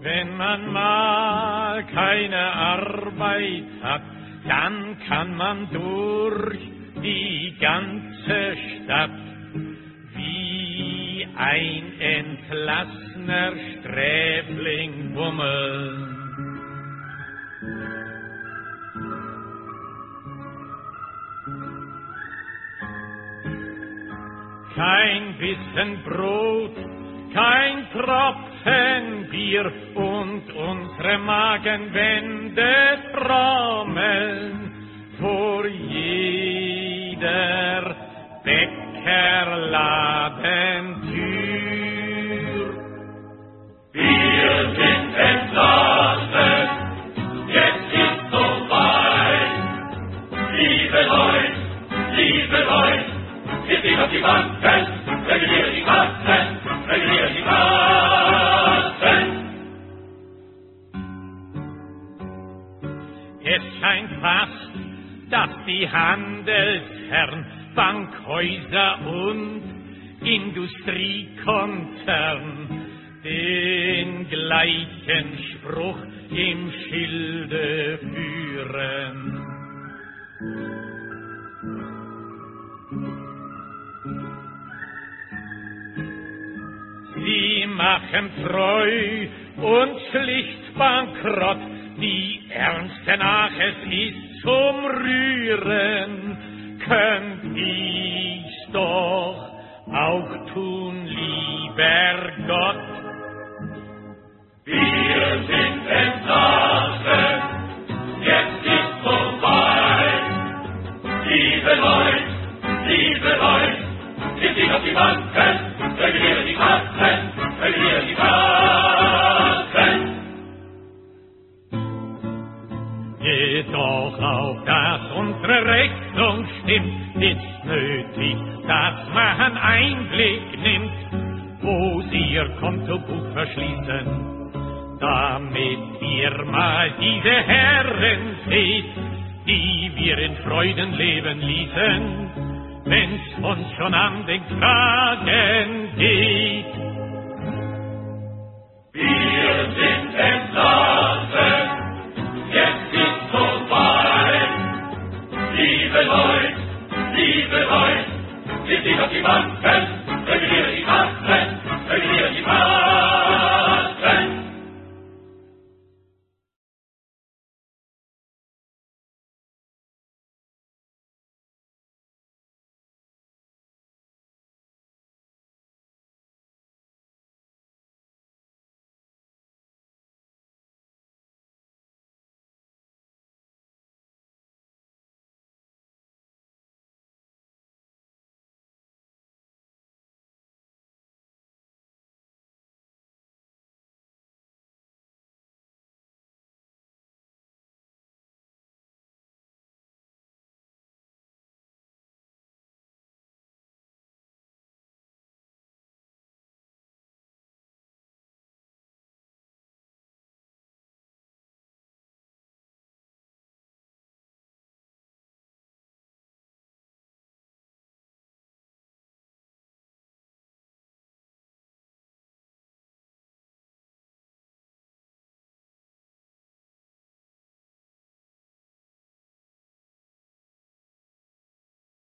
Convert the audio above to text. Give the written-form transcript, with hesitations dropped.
Wenn man mal keine Arbeit hat, dann kann man durch die ganze Stadt wie ein entlassener Sträfling bummeln. Kein Bissen Brot, kein Tropfen Bier und unsere Magenwände trommeln vor jeder Bäckerladentür. Wir sind entlassen, jetzt ist soweit. Liebe Leute, wir gehen auf die Banken, regulieren die Kassen, regulieren die Kassen. Es scheint fast, dass die Handelsherren, Bankhäuser und Industriekonzern den gleichen Spruch im Schilde führen. Sie machen treu und schlicht bankrott, die ernste nach es ist zum Rühren. Könnt ich's doch auch tun, lieber Gott. Wir sind entlassen, jetzt ist soweit. Liebe Leute, wir gehen auf die Banken, regulieren die Kassen, regulieren die Kassen. Jedoch auch, dass unsere Rechnung stimmt, ist nötig, dass man Einblick nimmt, wo sie ihr Kontobuch verschließen, damit wir mal diese Herren seht, die wir in Freuden leben ließen, wenn's uns schon an den Kragen